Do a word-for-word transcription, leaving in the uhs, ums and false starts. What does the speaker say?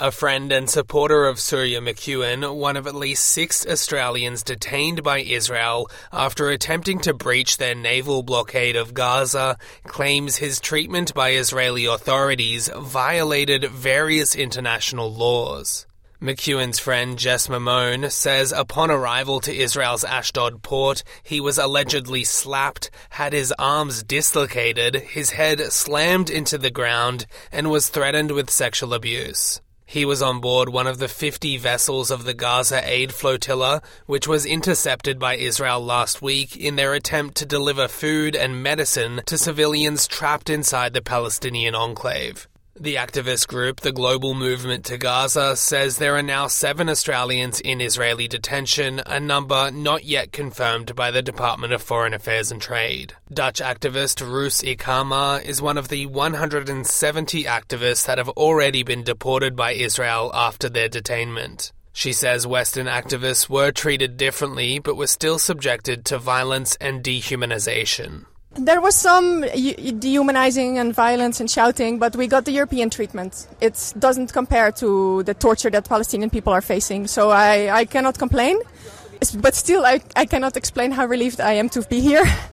A friend and supporter of Surya McEwen, one of at least six Australians detained by Israel after attempting to breach their naval blockade of Gaza, claims his treatment by Israeli authorities violated various international laws. McEwen's friend Jess Mamone says upon arrival to Israel's Ashdod port, he was allegedly slapped, had his arms dislocated, his head slammed into the ground, and was threatened with sexual abuse. He was on board one of the fifty vessels of the Gaza Aid Flotilla, which was intercepted by Israel last week in their attempt to deliver food and medicine to civilians trapped inside the Palestinian enclave. The activist group, the Global Movement to Gaza, says there are now seven Australians in Israeli detention, a number not yet confirmed by the Department of Foreign Affairs and Trade. Dutch activist Roos Ikama is one of the one hundred seventy activists that have already been deported by Israel after their detainment. She says Western activists were treated differently but were still subjected to violence and dehumanization. There was some dehumanizing and violence and shouting, but we got the European treatment. It doesn't compare to the torture that Palestinian people are facing, so I, I cannot complain. But still, I, I cannot explain how relieved I am to be here.